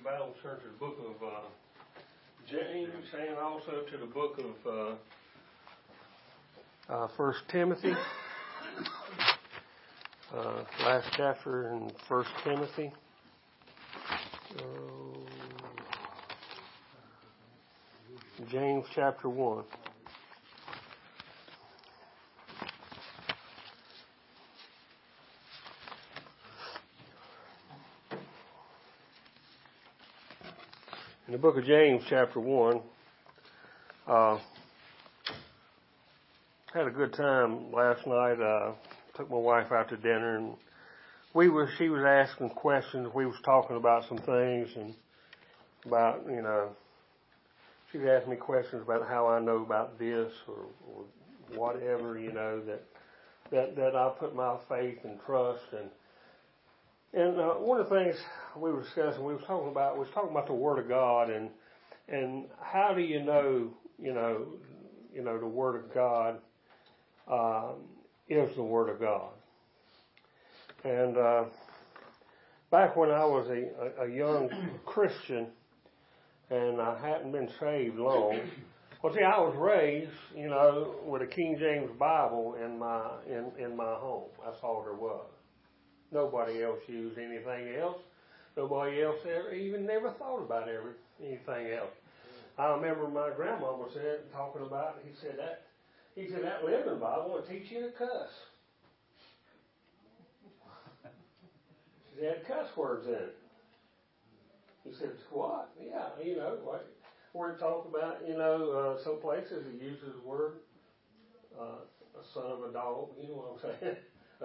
your Bible, turn to the book of James, and also to the book of 1 Timothy. Last chapter in 1 Timothy. James chapter 1. In the book of James, chapter 1, had a good time last night. Took my wife out to dinner, and she was asking questions. We was talking about some things, and about, she was asking me questions about how I know about this or whatever, that I put my faith and trust and one of the things we were discussing, we was talking about the Word of God and how do you know the Word of God is the Word of God. And back when I was a young Christian and I hadn't been saved long, well, see, I was raised, with a King James Bible in my home. That's all there was. Nobody else used anything else. Nobody else never thought about anything else. I remember my grandmama talking about it. He said that Living Bible will teach you to cuss. It had cuss words in it. He said, what? Yeah, where it talked about, some places it uses the word a son of a dog, you know what I'm saying?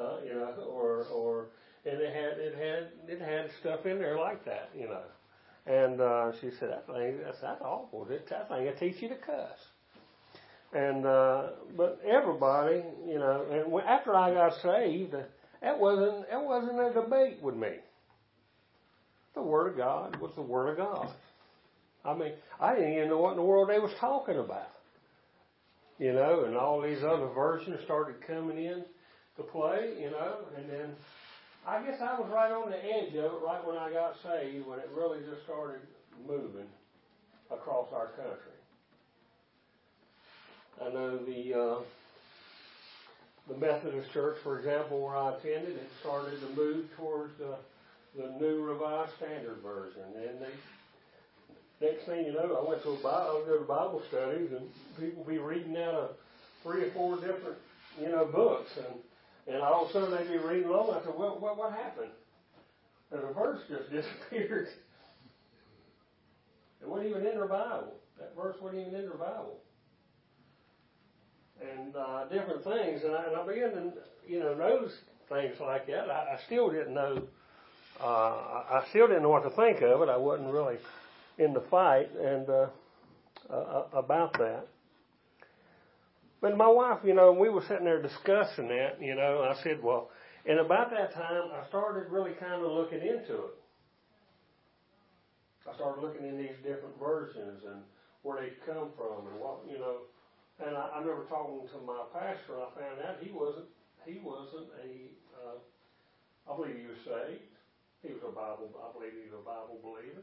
And it had stuff in there like that, And she said, that's awful. That thing will teach you to cuss. And but everybody, and after I got saved, it wasn't a debate with me. The Word of God was the Word of God. I mean, I didn't even know what in the world they was talking about. And all these other versions started coming in to play, and then I guess I was right on the edge of it right when I got saved, when it really just started moving across our country. I know the Methodist Church, for example, where I attended, it started to move towards the New Revised Standard Version. And next thing you know, I would go to Bible studies, and people be reading out of 3 or 4 different, books, and all of a sudden they'd be reading along. I said, well, what happened? And the verse just disappeared. It wasn't even in their Bible. That verse wasn't even in their Bible. And different things, and I began to, notice things like that. I still didn't know. I still didn't know what to think of it. I wasn't really in the fight and about that. But my wife, we were sitting there discussing that. I said, well, and about that time, I started really kind of looking into it. I started looking in these different versions and where they come from and what, And I remember talking to my pastor, and I found out he wasn't I believe he was saved. I believe he was a Bible believer.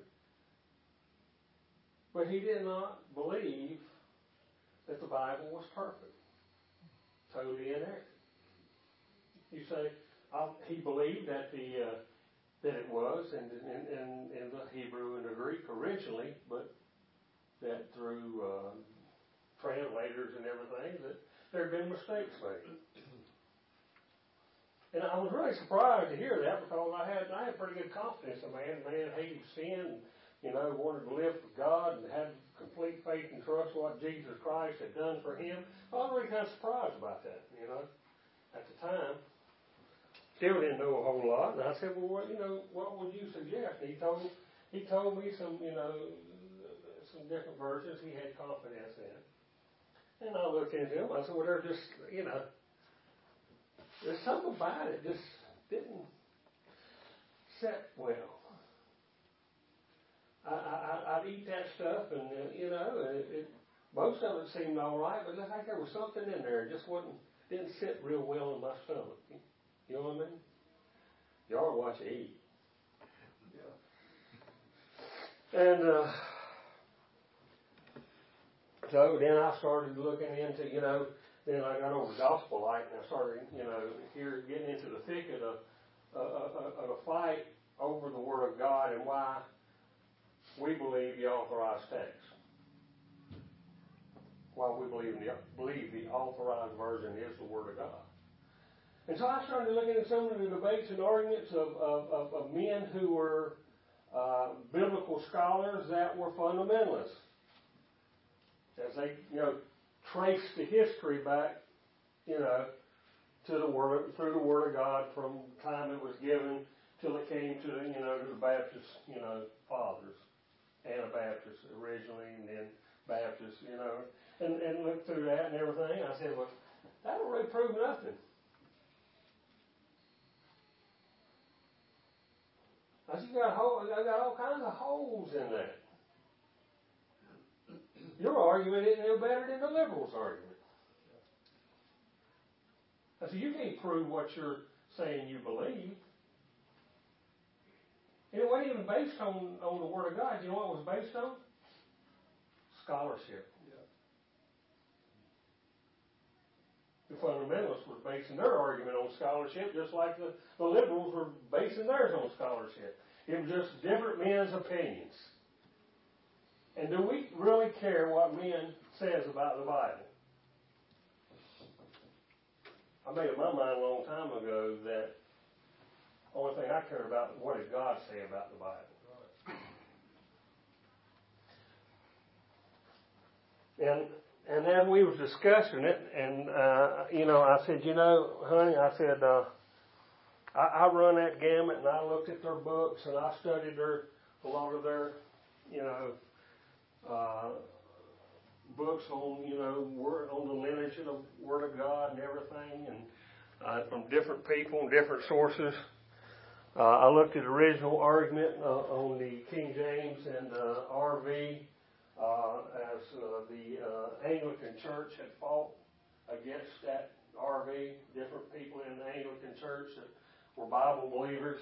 But he did not believe that the Bible was perfect. Totally inerrant. You say, he believed that that it was in the Hebrew and the Greek originally, but that through translators and everything, that there had been mistakes made. And I was really surprised to hear that, because I had pretty good confidence in man hated sin, wanted to live for God and had complete faith and trust what Jesus Christ had done for him. I was really kind of surprised about that, at the time. Still didn't know a whole lot, and I said, well, what would you suggest? And he told me some different versions he had confidence in. And I looked into them. I said, well, they're just, there's something about it just didn't set well. I'd eat that stuff, and most of it seemed all right, but I think there was something in there. It just didn't sit real well in my stomach. You know what I mean? You ought to watch it eat. And so then I started looking into, then I got over Gospel Light, and I started, here getting into the thicket of a fight over the Word of God and why we believe the authorized text. Why we believe the authorized version is the Word of God. And so I started looking at some of the debates and arguments of men who were biblical scholars that were fundamentalists. As they, traced the history back, to the Word, through the Word of God from the time it was given till it came to, the Baptist, fathers. Anabaptists originally, and then Baptists, and looked through that and everything. I said, well, that don't really prove nothing. I said, I got all kinds of holes in that. Your argument isn't no better than the liberals' argument. I said, you can't prove what you're saying you believe. And it wasn't even based on the Word of God. You know what it was based on? Scholarship. Yeah. The fundamentalists were basing their argument on scholarship, just like the liberals were basing theirs on scholarship. It was just different men's opinions. And do we really care what men says about the Bible? I made up my mind a long time ago that the only thing I care about is what does God say about the Bible. And as we was discussing it, and I said, honey, I said, I run that gamut, and I looked at their books, and I studied a lot of their, books on, on the lineage of the Word of God and everything, and from different people and different sources. I looked at the original argument on the King James and RV as the Anglican Church had fought against that RV, different people in the Anglican Church that were Bible believers.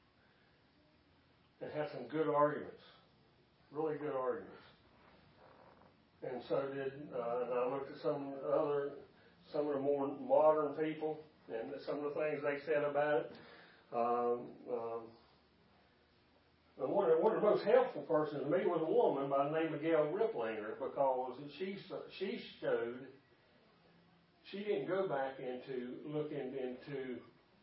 It had some good arguments, really good arguments. And so did, and I looked at some of the more modern people and some of the things they said about it. And one of the most helpful persons to me was a woman by the name of Gail Riplinger, because she showed she didn't go back into looking into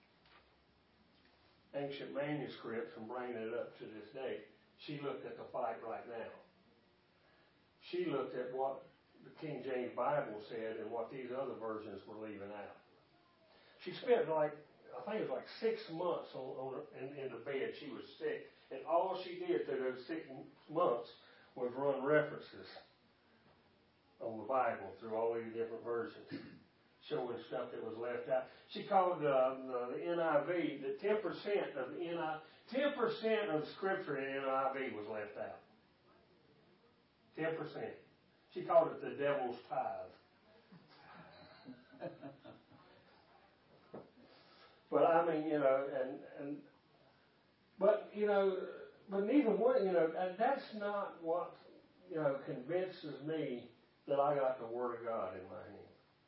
ancient manuscripts and bringing it up to this day. She looked at the fight right now. She looked at what the King James Bible said and what these other versions were leaving out. She spent I think it was 6 months in the bed. She was sick. And all she did through those 6 months was run references on the Bible through all these different versions, showing stuff that was left out. She called the NIV, that 10% of the 10% of the scripture in NIV was left out. 10%. She called it the devil's tithe. But I mean, but neither one, that's not what, convinces me that I got the Word of God in my hand.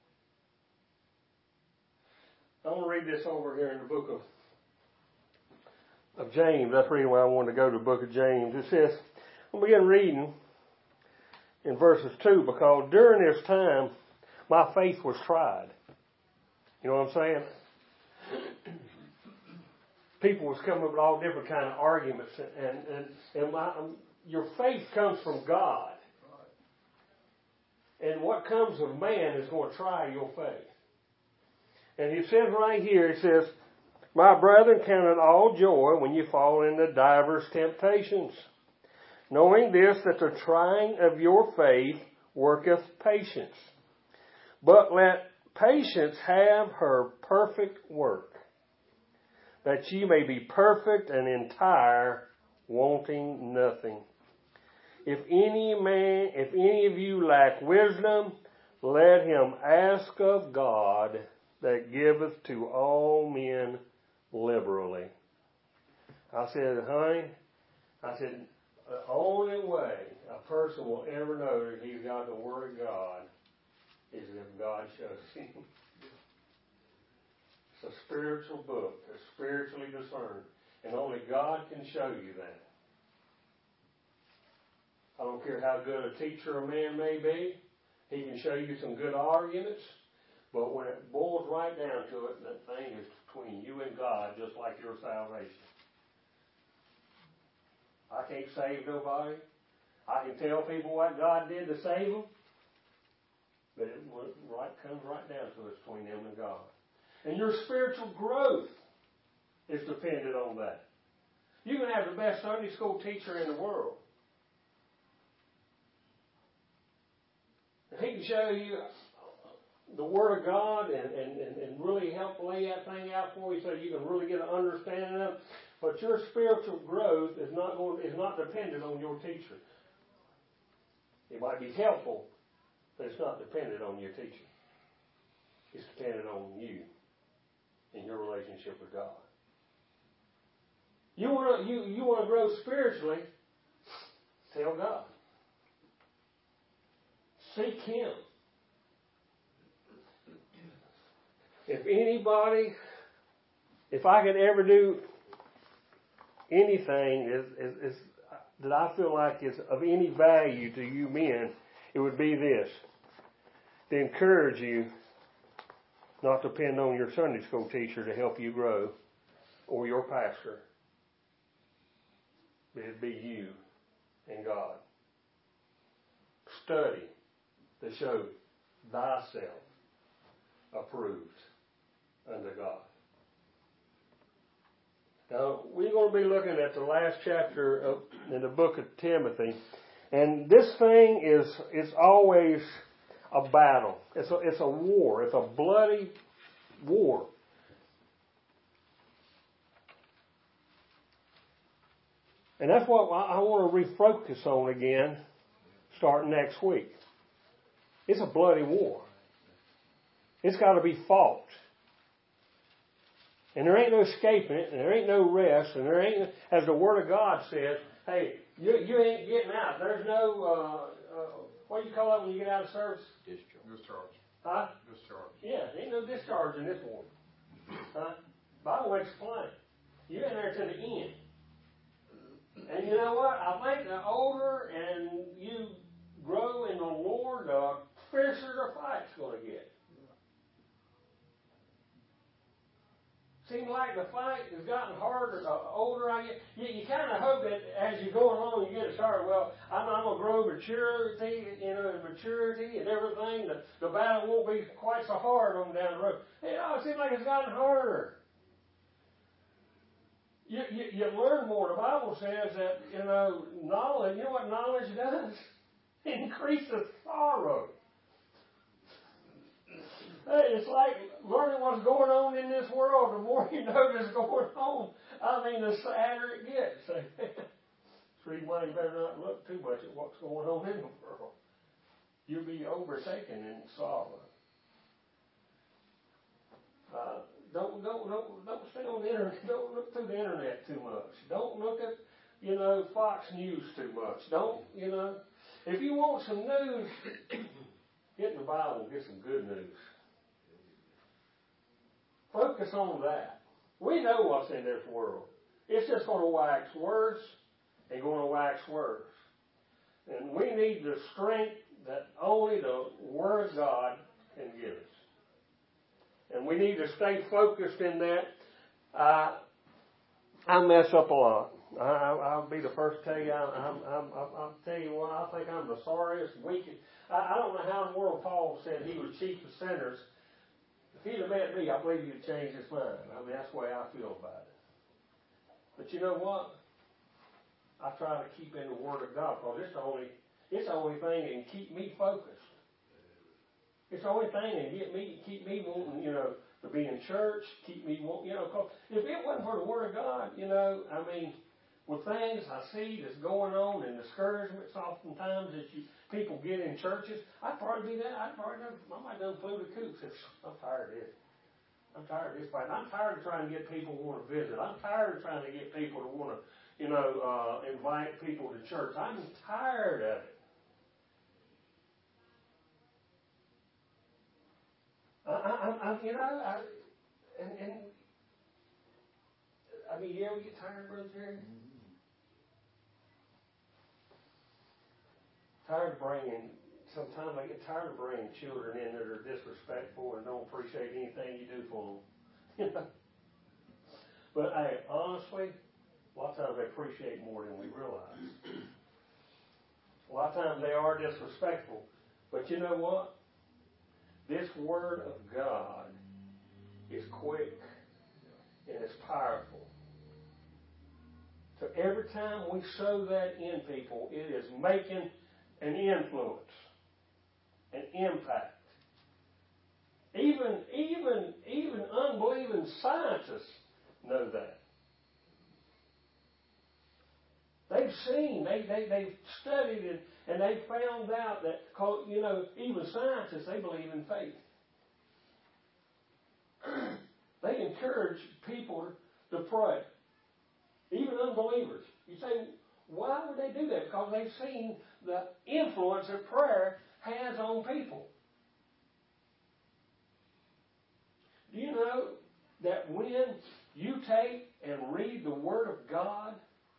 I want to read this over here in the book of James. That's the reason why I wanted to go to the book of James. It says, I'll begin reading in verses 2, because during this time, my faith was tried. You know what I'm saying? People was coming up with all different kind of arguments, and your faith comes from God. And what comes of man is going to try your faith. And it says right here, it says, my brethren, count it all joy when you fall into divers temptations, knowing this, that the trying of your faith worketh patience. But let patience have her perfect work, that ye may be perfect and entire, wanting nothing. If any of you lack wisdom, let him ask of God, that giveth to all men liberally. I said, honey, The only way a person will ever know that he's got the Word of God is if God shows him. It's a spiritual book. It's spiritually discerned. And only God can show you that. I don't care how good a teacher a man may be. He can show you some good arguments. But when it boils right down to it, that thing is between you and God, just like your salvation. I can't save nobody. I can tell people what God did to save them. But it comes right down to it between them and God. And your spiritual growth is dependent on that. You can have the best Sunday school teacher in the world. And he can show you the Word of God and really help lay that thing out for you so you can really get an understanding of it. But your spiritual growth is not dependent on your teacher. It might be helpful, but it's not dependent on your teacher. It's dependent on you and your relationship with God. You want to grow spiritually? Tell God. Seek Him. If I could ever do anything that I feel like is of any value to you men, it would be this: to encourage you not to depend on your Sunday school teacher to help you grow, or your pastor. But it'd be you and God. Study to show thyself approved unto God. Now, we're going to be looking at the last chapter in the book of Timothy. And this thing is always a battle. It's a war. It's a bloody war. And that's what I want to refocus on again, starting next week. It's a bloody war. It's got to be fought. And there ain't no escaping it, and there ain't no rest, and there ain't, as the Word of God says, hey, you ain't getting out. There's no, what do you call that when you get out of service? Discharge. Huh? Discharge. Yeah, there ain't no discharge in this war. Huh? Bible makes it plain. You're in there to the end. And you know what? I think the older and you grow in the Lord, the fiercer the fight's going to get. Seems like the fight has gotten harder the older I get. You kind of hope that as you go along, you get started. Well, I'm going to grow maturity, maturity and everything. The battle won't be quite so hard on down the road. It seems like it's gotten harder. You learn more. The Bible says that, knowledge, you know what knowledge does? It increases sorrow. Hey, it's like learning what's going on in this world. The more you know that's going on, the sadder it gets. Three Wayne better not look too much at what's going on in the world. You'll be overtaken in sorrow. Don't stay on the internet. Don't look through the internet too much. Don't look at, Fox News too much. Don't, if you want some news, get in the Bible and get some good news. Focus on that. We know what's in this world. It's just going to wax worse and going to wax worse. And we need the strength that only the Word of God can give us. And we need to stay focused in that. I mess up a lot. I'll be the first to tell you. I'll tell you what. I think I'm the sorriest, weakest. I don't know how in the world Paul said he was chief of sinners. If he'd have met me, I believe he'd change his mind. That's the way I feel about it. But you know what? I try to keep in the Word of God because it's the only thing that can keep me focused. It's the only thing that keep me wanting, to be in church, keep me wanting, cause if it wasn't for the Word of God, with things I see that's going on and discouragements oftentimes that people get in churches, I'd probably be that. I might have flew the coop. I'm tired of this. I'm tired of this fight. I'm tired of trying to get people to want to visit. I'm tired of trying to get people to want to, invite people to church. I'm tired of it. You ever get tired, Brother Jerry? Sometimes I get tired of bringing children in that are disrespectful and don't appreciate anything you do for them. But hey, honestly, a lot of times they appreciate more than we realize. A lot of times they are disrespectful. But you know what? This Word of God is quick and it's powerful. So every time we sow that in people, it is making an influence, an impact. Even unbelieving scientists know that. They've seen, they've studied it, and they found out that, even scientists, they believe in faith. They encourage people to pray. Even unbelievers. You say, why would they do that? Because they've seen the influence that prayer has on people. Do you know that when you take and read the Word of God,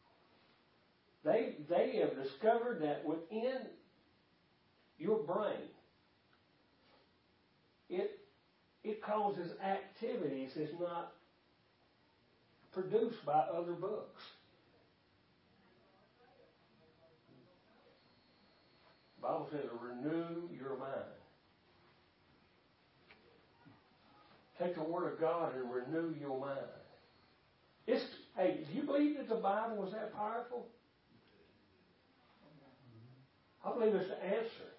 they have discovered that within your brain, it causes activities that's not produced by other books. The Bible says, renew your mind. Take the Word of God and renew your mind. Hey, do you believe that the Bible was that powerful? I believe it's the answer.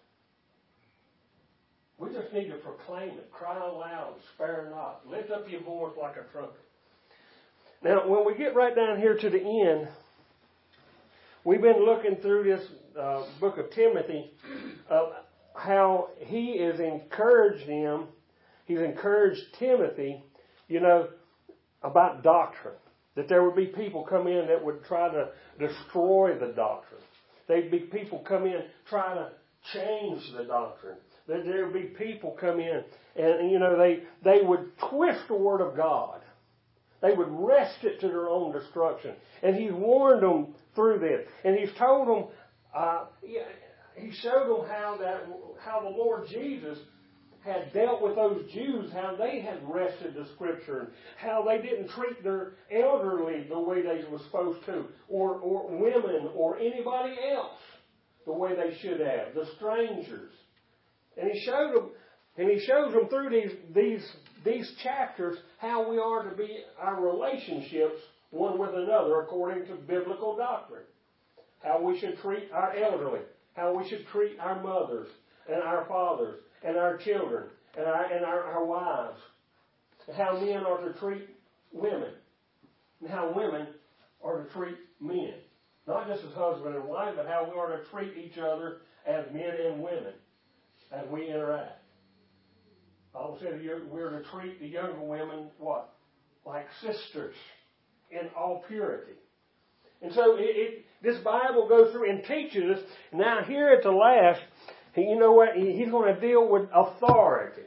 We just need to proclaim it, cry aloud, spare not. Lift up your voice like a trumpet. Now, when we get right down here to the end, we've been looking through this book of Timothy of how he has encouraged him. He's encouraged Timothy, about doctrine. That there would be people come in that would try to destroy the doctrine. There'd be people come in trying to change the doctrine. That there would be people come in and, they would twist the Word of God. They would wrest it to their own destruction. And he's warned them through this. And he's told them, he showed them how the Lord Jesus had dealt with those Jews, how they had wrested the Scripture, and how they didn't treat their elderly the way they were supposed to, or women, or anybody else the way they should have, the strangers. And he showed them, and he shows them through these chapters how we are to be our relationships one with another according to biblical doctrine. How we should treat our elderly, how we should treat our mothers and our fathers and our children and our wives. How men are to treat women and how women are to treat men. Not just as husband and wife, but how we are to treat each other as men and women as we interact. The Bible said we're to treat the younger women, what? Like sisters in all purity. And so this Bible goes through and teaches us. Now here at the last, you know what? He's going to deal with authority.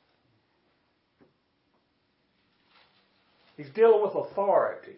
He's dealing with authority.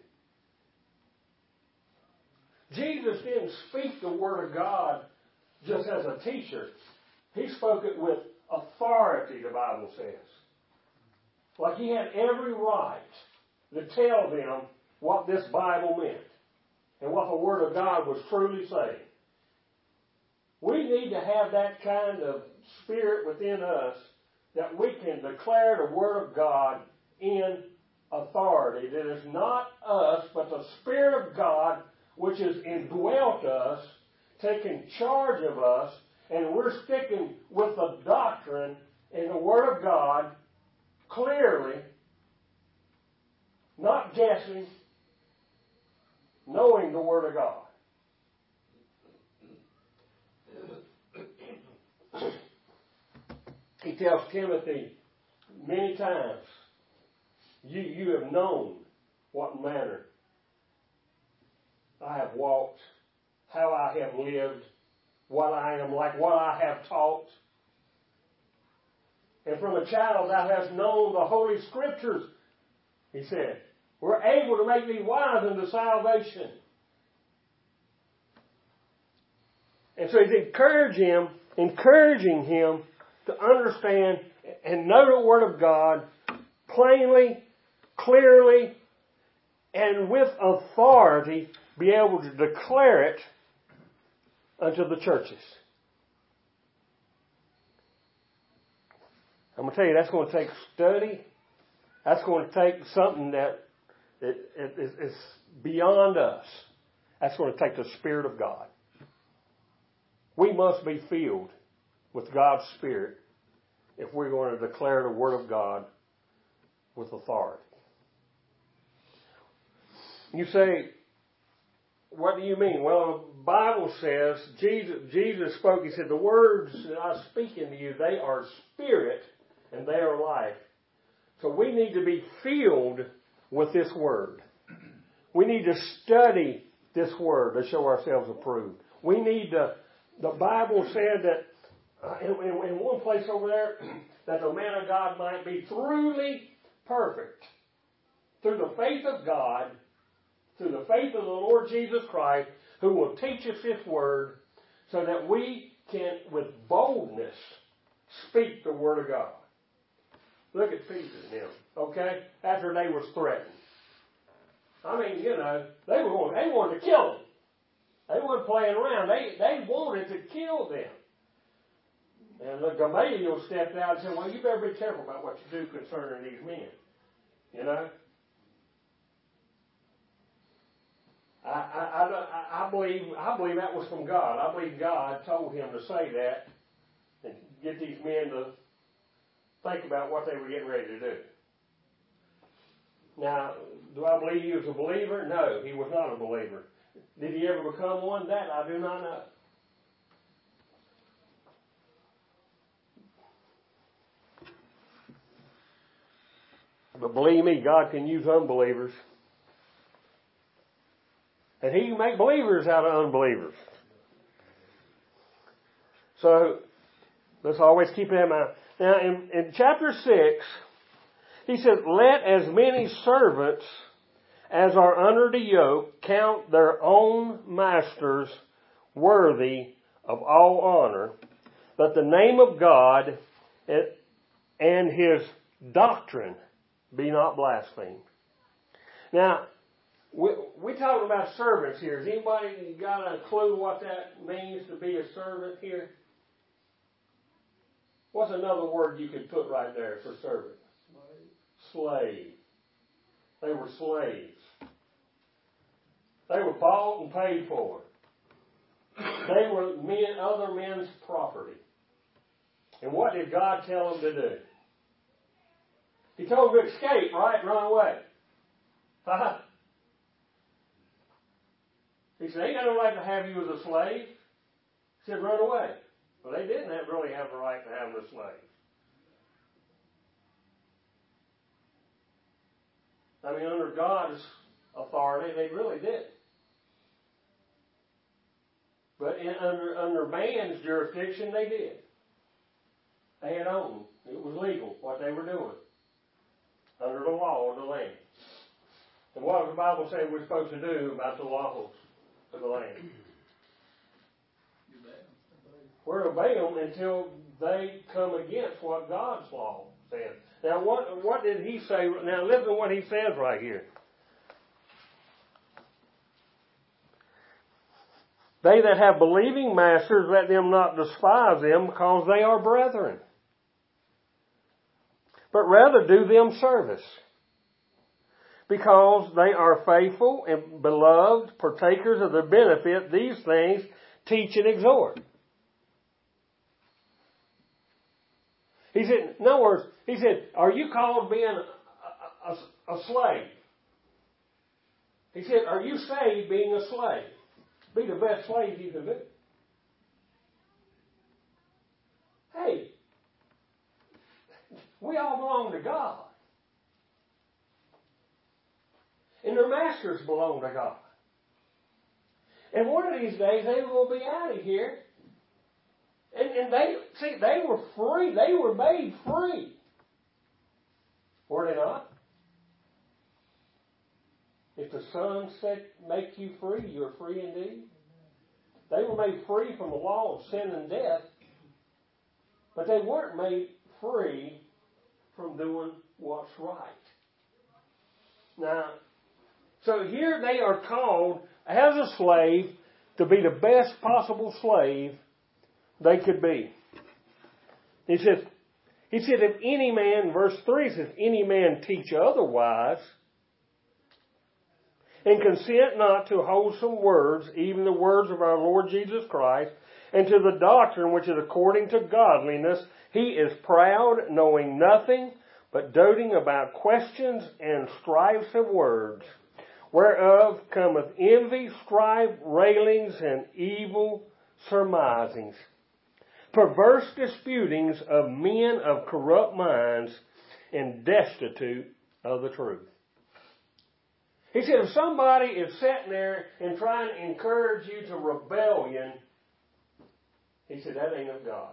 Jesus didn't speak the Word of God just as a teacher. He spoke it with authority, the Bible says. Like he had every right to tell them what this Bible meant and what the Word of God was truly saying. We need to have that kind of spirit within us that we can declare the Word of God in authority. That is not us, but the Spirit of God which has indwelt us, taking charge of us, and we're sticking with the doctrine and the Word of God clearly, not guessing, knowing the Word of God. He tells Timothy many times, you have known what manner I have walked, how I have lived, what I am like, what I have taught. And from a child thou hast known the Holy Scriptures, he said, were able to make thee wise unto salvation. And so he's encouraging him to understand and know the Word of God plainly, clearly, and with authority, be able to declare it unto the churches. I'm going to tell you, that's going to take study. That's going to take something that is beyond us. That's going to take the Spirit of God. We must be filled with God's Spirit if we're going to declare the Word of God with authority. You say, what do you mean? Well, the Bible says, Jesus spoke, he said, the words that I speak unto you, they are spirit and they are life. So we need to be filled with this Word. We need to study this Word to show ourselves approved. We need to, the Bible said that, in one place over there, that the man of God might be truly perfect through the faith of God, through the faith of the Lord Jesus Christ, who will teach us His Word so that we can, with boldness, speak the Word of God. Look at Peter and them, okay? After they were threatened. I mean, you know, they wanted to kill him. They weren't playing around. They wanted to kill them. And Gamaliel stepped out and said, well, you better be careful about what you do concerning these men. You know? I believe that was from God. I believe God told him to say that and get these men to think about what they were getting ready to do. Now, do I believe he was a believer? No, he was not a believer. Did he ever become one? That I do not know. But believe me, God can use unbelievers. And He can make believers out of unbelievers. So, let's always keep that in mind. Now, in chapter 6, he says, let as many servants as are under the yoke count their own masters worthy of all honor, that the name of God and His doctrine be not blasphemed. Now, we're talking about servants here. Has anybody got a clue what that means to be a servant here? What's another word you could put right there for servant? Slave. They were slaves. They were bought and paid for. They were other men's property. And what did God tell them to do? He told them to escape, right? Run away. He said, ain't got no right to have you as a slave. He said, run away. Well, they didn't really have the right to have them as slaves. I mean, under God's authority, they really did. But under man's jurisdiction, they did. They had owned. It was legal, what they were doing. Under the law of the land. And what does the Bible say we're supposed to do about the laws of the land? We're to obey them until they come against what God's law says. Now, what did he say? Now, listen to what he says right here. They that have believing masters, let them not despise them, because they are brethren. But rather do them service, because they are faithful and beloved, partakers of the benefit. These things teach and exhort. He said, in other words, he said, are you called being a slave? He said, are you saved being a slave? Be the best slave you can be. Hey, we all belong to God. And their masters belong to God. And one of these days they were going to be out of here. And they were free. They were made free. Were they not? If the Son make you free, you're free indeed. They were made free from the law of sin and death, but they weren't made free from doing what's right. Now, so here they are called as a slave to be the best possible slave they could be. He said, if any man, verse 3 says, any man teach otherwise, and consent not to wholesome words, even the words of our Lord Jesus Christ, and to the doctrine which is according to godliness, he is proud, knowing nothing, but doting about questions and strifes of words, whereof cometh envy, strife, railings, and evil surmisings, perverse disputings of men of corrupt minds, and destitute of the truth. He said, if somebody is sitting there and trying to encourage you to rebellion, he said, that ain't of God.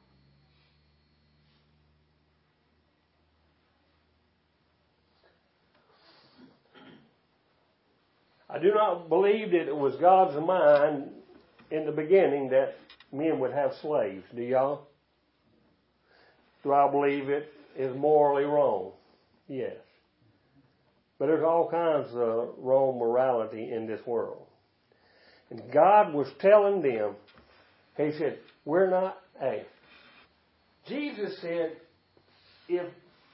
I do not believe that it was God's mind in the beginning that men would have slaves. Do y'all? Do I believe it is morally wrong? Yes. But there's all kinds of wrong morality in this world. And God was telling them, he said, we're not, Jesus said, if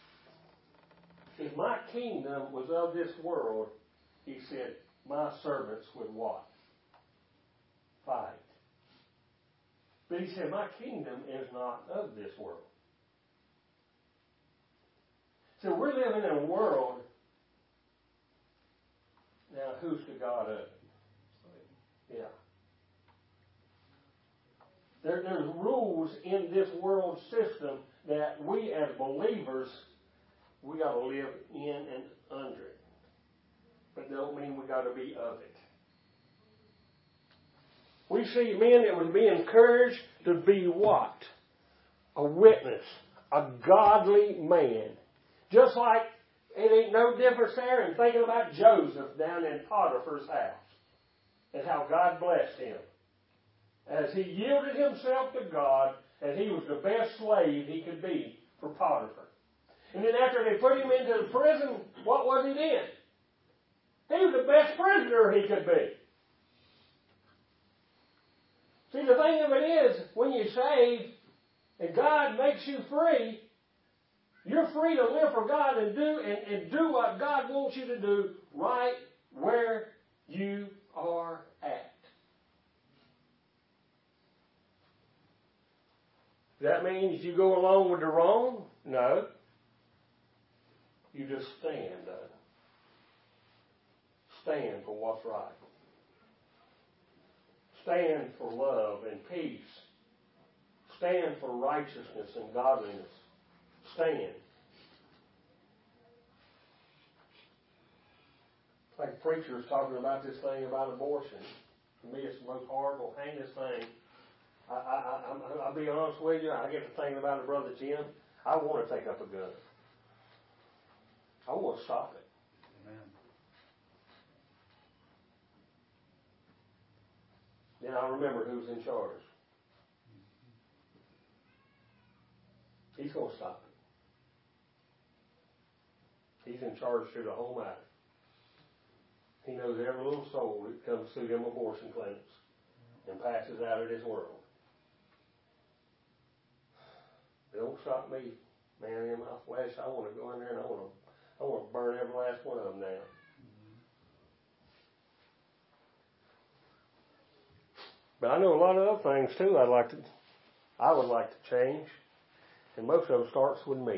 my kingdom was of this world, he said, my servants would what? Fight. But he said, my kingdom is not of this world. So we're living in a world. Now, who's the God of it? Yeah. There's rules in this world system that we as believers, we got to live in and under it. But don't mean we got to be of it. We see men that would be encouraged to be what? A witness. A godly man. Just like it ain't no difference there in thinking about Joseph down in Potiphar's house and how God blessed him. As he yielded himself to God, and he was the best slave he could be for Potiphar. And then after they put him into the prison, what was he then? He was the best prisoner he could be. See, the thing of it is, when you're saved and God makes you free, you're free to live for God and do what God wants you to do right where you are at. That means you go along with the wrong? No. You just stand. Stand for what's right. Stand for love and peace. Stand for righteousness and godliness. Stand. Like a preacher was talking about this thing about abortion. To me, it's the most horrible, heinous thing. I'll be honest with you. I get to thinking about it, Brother Jim. I want to take up a gun. I want to stop it. Amen. Then I remember who's in charge. He's going to stop it. He's in charge through the whole matter. He knows every little soul that comes through them abortion clinics and passes out of this world. It don't stop me. Man, in my flesh, I want to go in there and I want to burn every last one of them down. But I know a lot of other things too I would like to change. And most of them starts with me.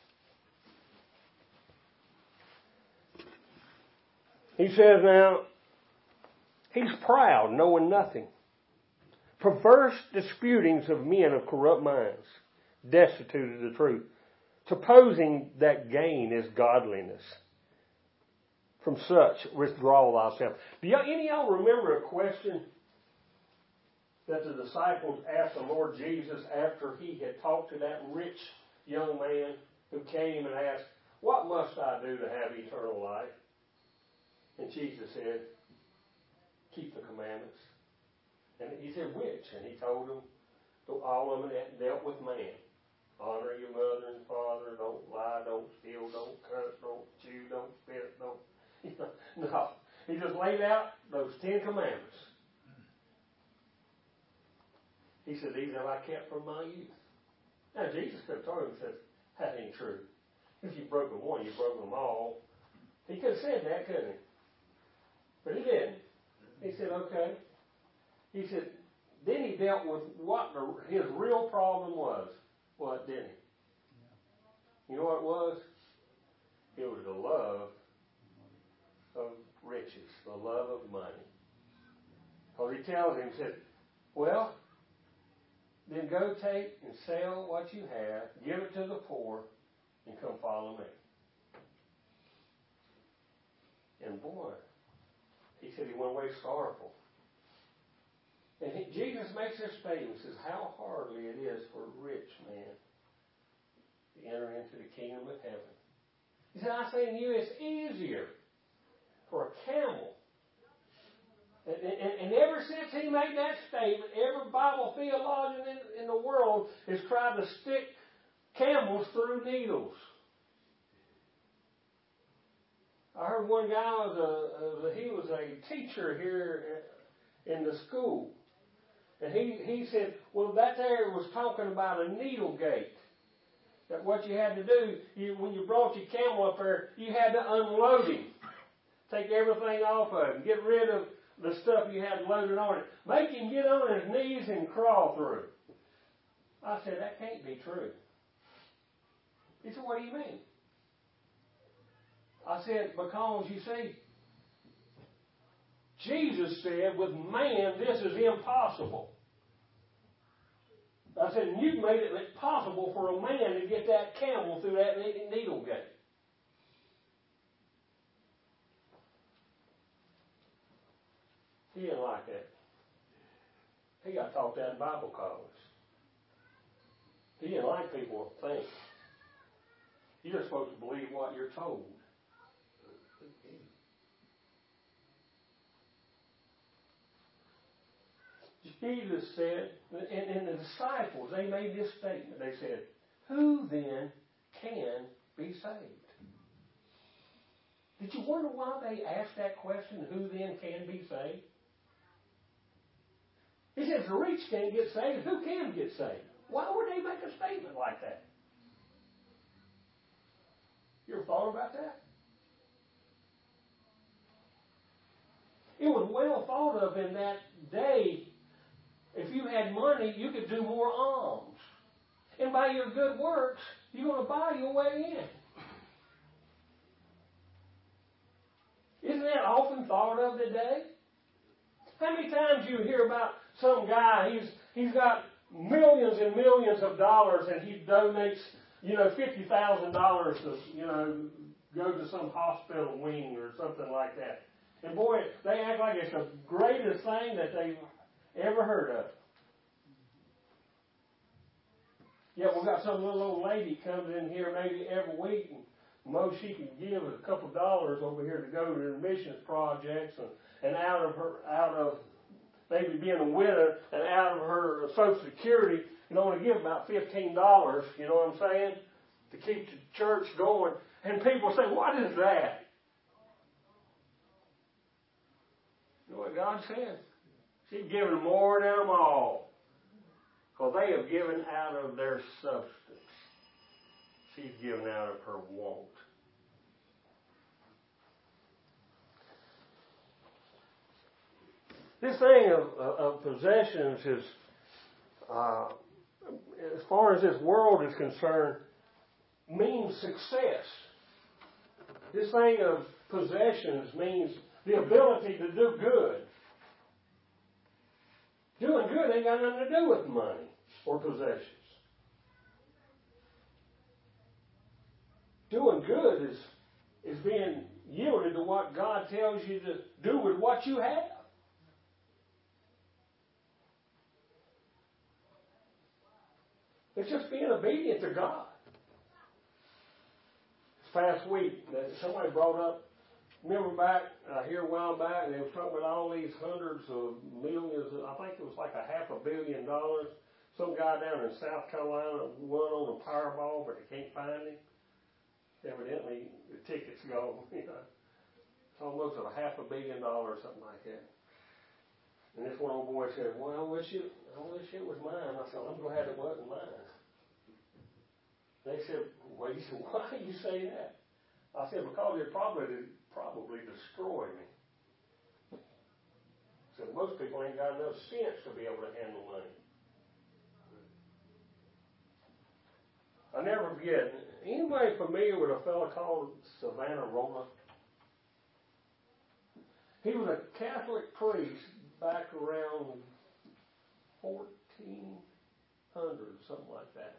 He says now, he's proud, knowing nothing. Perverse disputings of men of corrupt minds, destitute of the truth, supposing that gain is godliness. from such withdraw thyself. Do any of y'all remember a question that the disciples asked the Lord Jesus after he had talked to that rich young man who came and asked, what must I do to have eternal life? And Jesus said, keep the commandments. And he said, which? And he told them, all of them that dealt with man. Honor your mother and father, don't lie, don't steal, don't curse, don't chew, don't spit, don't... No. He just laid out those 10 commandments. He said, these have I kept from my youth. Now, Jesus could have told him, said, that ain't true. If you've broken one, you've broken them all. He could have said that, couldn't he? But he didn't. He said, okay. He said, then he dealt with what his real problem was. What, didn't he? You know what it was? It was the love of riches, the love of money. Because he tells him, he said, well, then go take and sell what you have, give it to the poor, and come follow me. And boy, he said he went away sorrowful. And Jesus makes this statement, says, how hardly it is for a rich man to enter into the kingdom of heaven. He said, I say to you, it's easier for a camel. And ever since he made that statement, every Bible theologian in the world has tried to stick camels through needles. I heard one guy he was a teacher here in the school. And he said, well, that there was talking about a needle gate. That what you had to do, when you brought your camel up there, you had to unload him. Take everything off of him. Get rid of the stuff you had loaded on it. Make him get on his knees and crawl through. I said, that can't be true. He said, what do you mean? I said, because you see, Jesus said, with man, this is impossible. I said, and you've made it possible for a man to get that camel through that needle gate. He didn't like that. He got taught that in Bible college. He didn't like people to think. You're supposed to believe what you're told. Jesus said, and the disciples, they made this statement. They said, who then can be saved? Did you wonder why they asked that question, who then can be saved? He says, the rich can't get saved. Who can get saved? Why would they make a statement like that? You ever thought about that? It was well thought of in that day. If you had money, you could do more alms. And by your good works, you're going to buy your way in. Isn't that often thought of today? How many times you hear about some guy, he's got millions and millions of dollars and he donates, $50,000 to, go to some hospital wing or something like that. And boy, they act like it's the greatest thing that they've ever heard of. Yet we've got some little old lady comes in here maybe every week, and most she can give is a couple of dollars over here to go to the missions projects, and out of maybe being a widow, and out of her Social Security, you only give about $15. You know what I'm saying? To keep the church going. And people say, what is that? You know what God said? She's given more than them all. Because they have given out of their substance. She's given out of her want. This thing of possessions is, as far as this world is concerned, means success. This thing of possessions means the ability to do good. Doing good ain't got nothing to do with money or possessions. Doing good is being yielded to what God tells you to do with what you have. It's just being obedient to God. This past week, somebody brought up, remember back here a while back, and they were talking about all these hundreds of millions, I think it was like $500 million. Some guy down in South Carolina won on a Powerball, but they can't find him. Evidently, the ticket's gone. It's almost $500 million, something like that. And this one old boy said, "Well, I wish it was mine." I said, "I'm glad it wasn't mine." They said, "Well," he said, "Why do you say that?" I said, "Because it probably destroy me." So most people ain't got enough sense to be able to handle money. I never forget. Anybody familiar with a fellow called Savonarola? He was a Catholic priest back around 1400, something like that.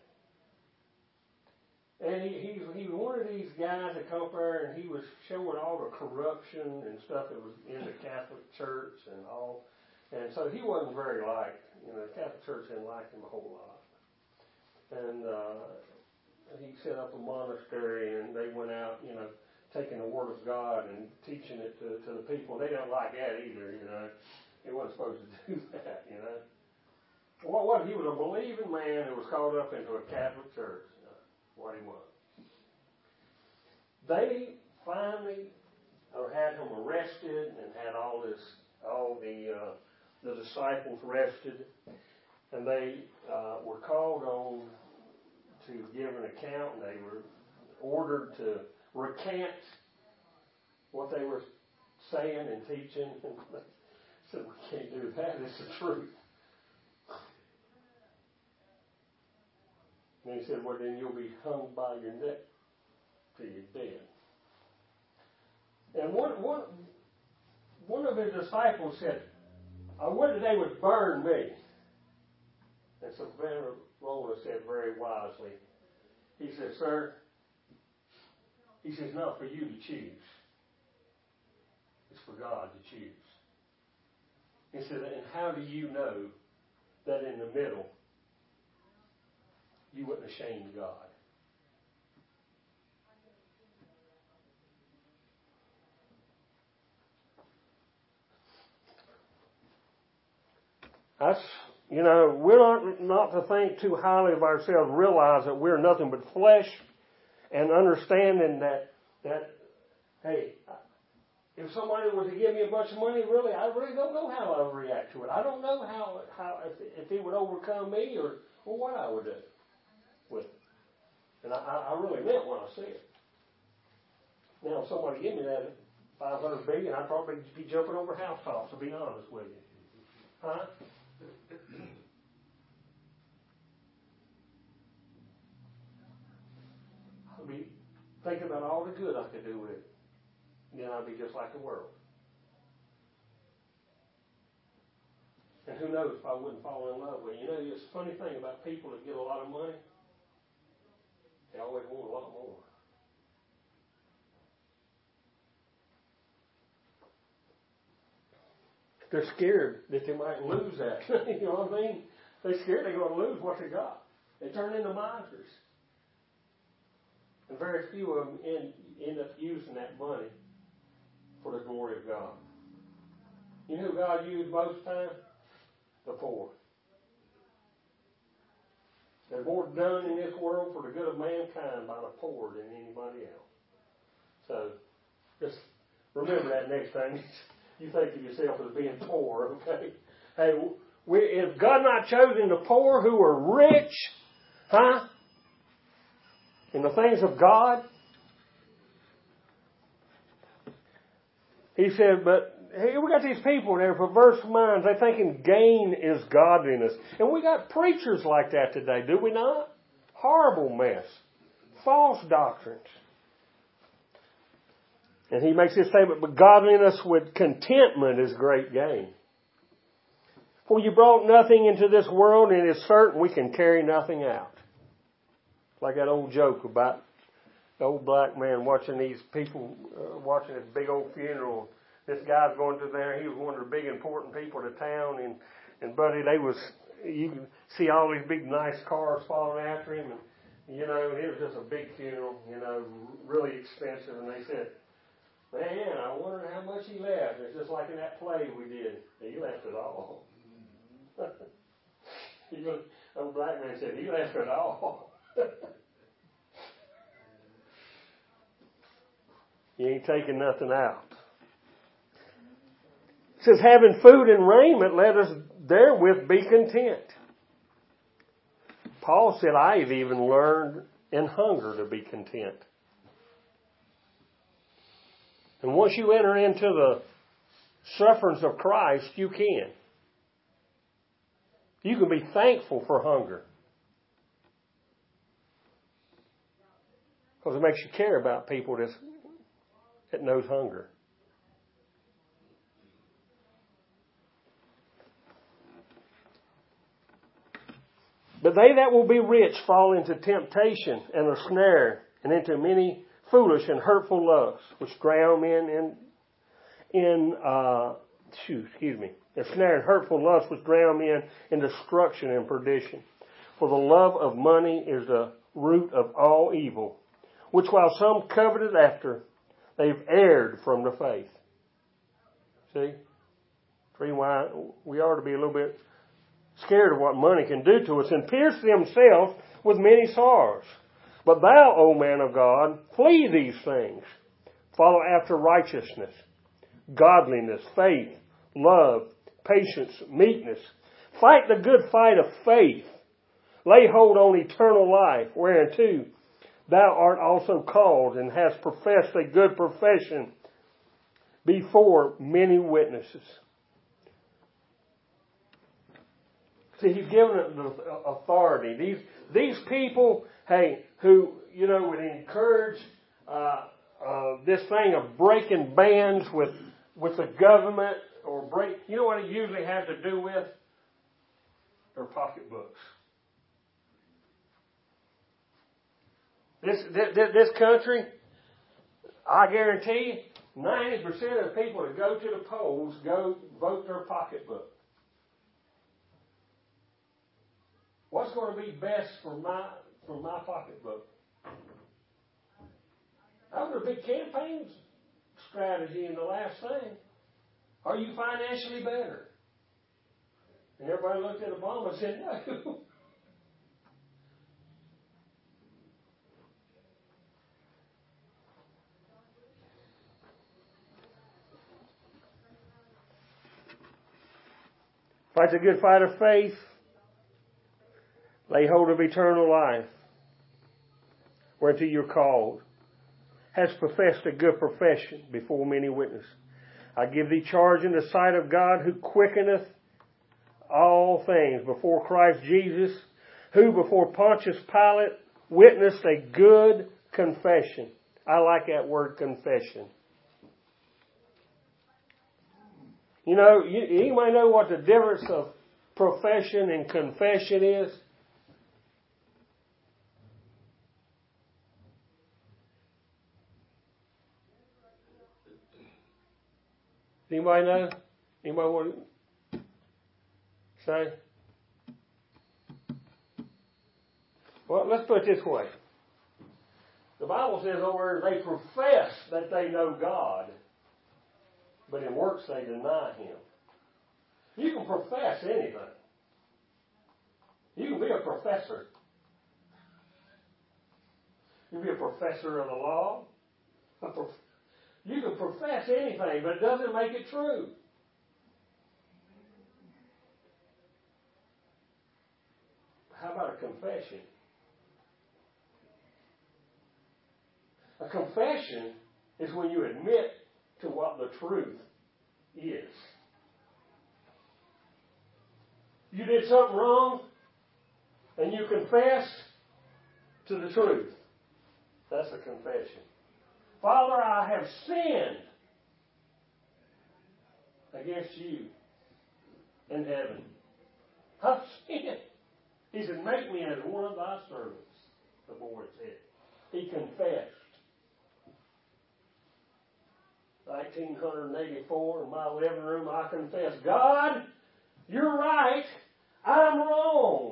And he was one of these guys that come up there and he was showing all the corruption and stuff that was in the Catholic Church and all. And so he wasn't very liked. The Catholic Church didn't like him a whole lot. And he set up a monastery and they went out, taking the Word of God and teaching it to the people. They didn't like that either, He wasn't supposed to do that, Well, what? He was a believing man who was caught up into a Catholic church. What he was. They finally had him arrested and had all the disciples arrested, and they were called on to give an account, and they were ordered to recant what they were saying and teaching. And they said, "We can't do that. It's the truth." And he said, "Well, then you'll be hung by your neck till you're dead." And one of his disciples said, "I would that they would burn me." And so Savonarola said very wisely, he said, "Sir," he says, "it's not for you to choose. It's for God to choose." He said, "And how do you know that in the middle you wouldn't have shamed God?" That's, we're not to think too highly of ourselves, realize that we're nothing but flesh, and understanding that hey, if somebody was to give me a bunch of money, I really don't know how I would react to it. I don't know how if it would overcome me or what I would do with it. And I really meant what I said. Now, if somebody gave me that $500 billion, I'd probably be jumping over housetops, to be honest with you. Huh? I'd be thinking about all the good I could do with it. Then I'd be just like the world. And who knows if I wouldn't fall in love with it. It's a funny thing about people that get a lot of money. They always want a lot more. They're scared that they might lose that. You know what I mean? They're scared they're going to lose what they got. They turn into misers. And very few of them end up using that money for the glory of God. You know who God used most of the time? The poor. There's more done in this world for the good of mankind by the poor than anybody else. So, just remember that next time you think of yourself as being poor, okay? Hey, if God not chosen the poor who are rich, in the things of God, he said, but here we got these people in their perverse minds. They thinking gain is godliness. And we got preachers like that today, do we not? Horrible mess. False doctrines. And he makes this statement, but godliness with contentment is great gain. For you brought nothing into this world, and it is certain we can carry nothing out. Like that old joke about old black man watching these people, watching this big old funeral. This guy's going through there. He was one of the big important people to town, and buddy, you can see all these big nice cars following after him, and it was just a big funeral, really expensive. And they said, "Man, I wonder how much he left." It's just like in that play we did. He left it all. Old black man said, "He left it all." You ain't taking nothing out. It says, having food and raiment, let us therewith be content. Paul said, I have even learned in hunger to be content. And once you enter into the sufferings of Christ, you can. You can be thankful for hunger. Because it makes you care about people that knows hunger. But they that will be rich fall into temptation and a snare, and into many foolish and hurtful lusts, which drown men a snare and hurtful lusts which drown men in destruction and perdition. For the love of money is the root of all evil, which while some coveted after, they've erred from the faith. See? Why we ought to be a little bit scared of what money can do to us, and pierce themselves with many sorrows. But thou, O man of God, flee these things. Follow after righteousness, godliness, faith, love, patience, meekness. Fight the good fight of faith. Lay hold on eternal life, whereunto thou art also called, and hast professed a good profession before many witnesses. See, he's given it the authority. These people, who would encourage this thing of breaking bands with the government, or break. You know what it usually has to do with? Their pocketbooks. This country, I guarantee you, 90% of the people that go to the polls go vote their pocketbook. What's going to be best for my pocketbook? That was a big campaign strategy in the last thing. Are you financially better? And everybody looked at Obama and said, no. Fight a good fight of faith. Lay hold of eternal life, whereunto you're called. Has professed a good profession before many witnesses. I give thee charge in the sight of God, who quickeneth all things, before Christ Jesus, who before Pontius Pilate witnessed a good confession. I like that word, confession. Anybody know what the difference of profession and confession is? Anybody know? Anybody want to say? Well, let's put it this way. The Bible says over there, they profess that they know God, but in works they deny Him. You can profess anything. You can be a professor. You can be a professor of the law. You can profess anything, but it doesn't make it true. How about a confession? A confession is when you admit to what the truth is. You did something wrong, and you confess to the truth. That's a confession. Father, I have sinned against you in heaven. I've sinned. He said, make me as one of thy servants, the boy said. He confessed. 1984, in my living room, I confess, God, you're right, I'm wrong.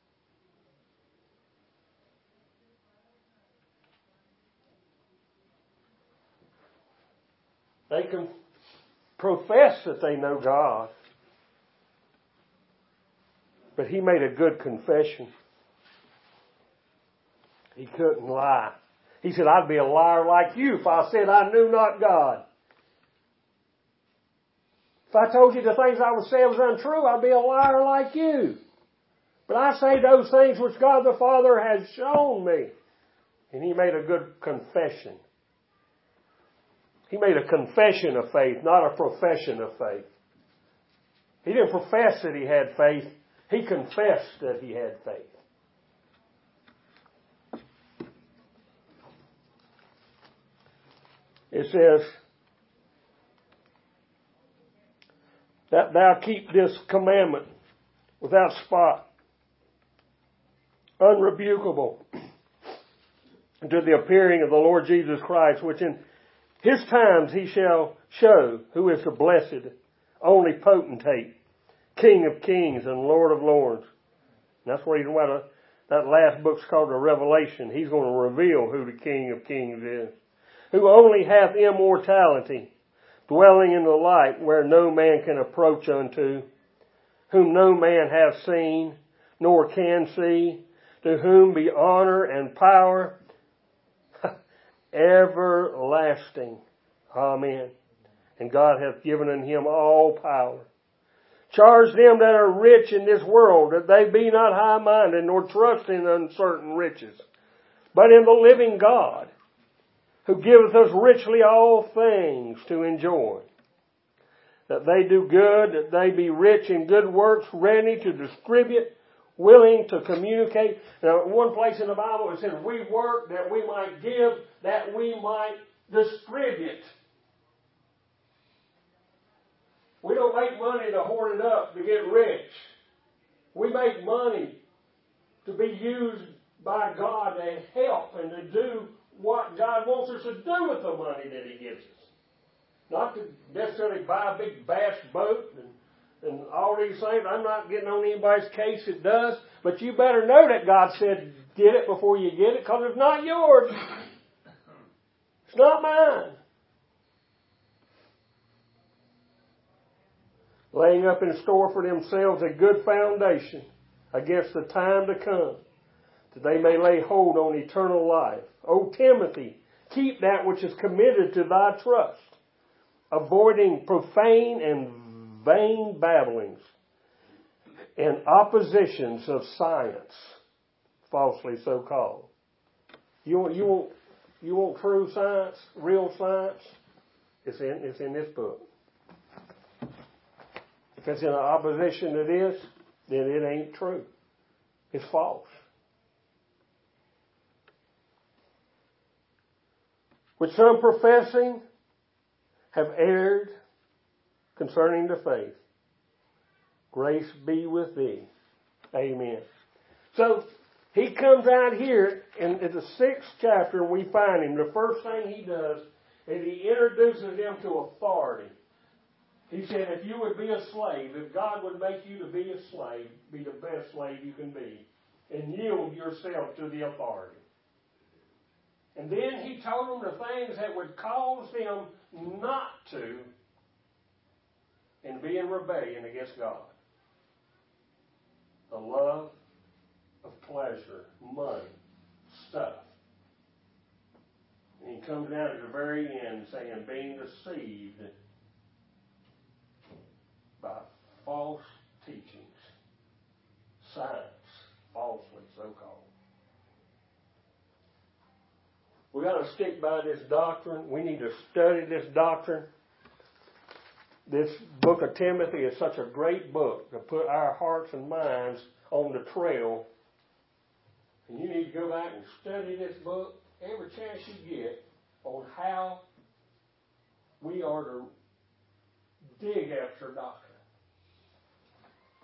They can profess that they know God, but he made a good confession. He couldn't lie. He said, I'd be a liar like you if I said I knew not God. If I told you the things I would say was untrue, I'd be a liar like you. But I say those things which God the Father has shown me. And he made a good confession. He made a confession of faith, not a profession of faith. He didn't profess that he had faith. He confessed that he had faith. It says, that thou keep this commandment without spot, unrebukable, unto the appearing of the Lord Jesus Christ, which in his times he shall show who is the blessed, only potentate, King of kings and Lord of lords. And that's why that last book's called the Revelation. He's going to reveal who the King of kings is. Who only hath immortality, dwelling in the light where no man can approach unto, whom no man hath seen, nor can see, to whom be honor and power everlasting. Amen. And God hath given unto him all power. Charge them that are rich in this world, that they be not high-minded, nor trust in uncertain riches, but in the living God, who giveth us richly all things to enjoy. That they do good, that they be rich in good works, ready to distribute, willing to communicate. Now, in one place in the Bible it says, we work that we might give, that we might distribute. We don't make money to hoard it up, to get rich. We make money to be used by God to help and to do what God wants us to do with the money that he gives us. Not to necessarily buy a big bass boat and all these things. I'm not getting on anybody's case that does. But you better know that God said, get it before you get it, because it's not yours. It's not mine. Laying up in store for themselves a good foundation against the time to come, that they may lay hold on eternal life. O Timothy, keep that which is committed to thy trust, avoiding profane and vain babblings and oppositions of science, falsely so called. You want true science, real science? It's in this book. If it's in opposition to this, then it ain't true. It's false. Which some professing have erred concerning the faith. Grace be with thee. Amen. So, he comes out here in the 6th chapter, and we find him. The first thing he does is he introduces them to authority. He said, if you would be a slave, if God would make you to be a slave, be the best slave you can be, and yield yourself to the authority. And then he told them the things that would cause them not to and be in rebellion against God. The love of pleasure, money, stuff. And he comes down at the very end saying, being deceived by false teachings, science, falsely so called. We've got to stick by this doctrine. We need to study this doctrine. This book of Timothy is such a great book to put our hearts and minds on the trail. And you need to go back and study this book every chance you get on how we are to dig after doctrine.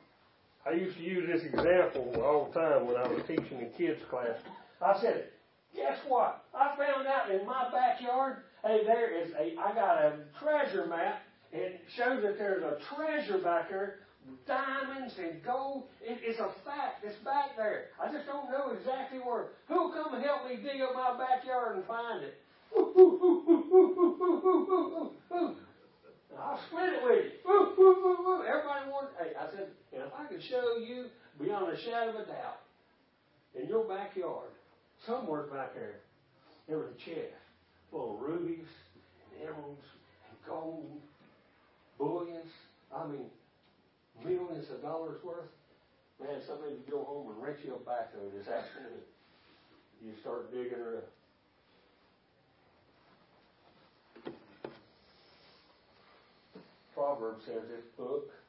I used to use this example all the time when I was teaching the kids class. I said, Guess what? I found out in my backyard, hey, I got a treasure map, and it shows that there's a treasure back there, diamonds and gold. It's a fact. It's back there. I just don't know exactly where. Who'll come and help me dig up my backyard and find it? I'll split it with you. Everybody wants. Hey, I said, and if I could show you beyond a shadow of a doubt, in your backyard, somewhere back there was a chest full of rubies, and emeralds, and gold, bullions. I mean, millions of dollars worth. Man, somebody would go home and rent you a backhoe this afternoon. You start digging her up. Proverbs says this book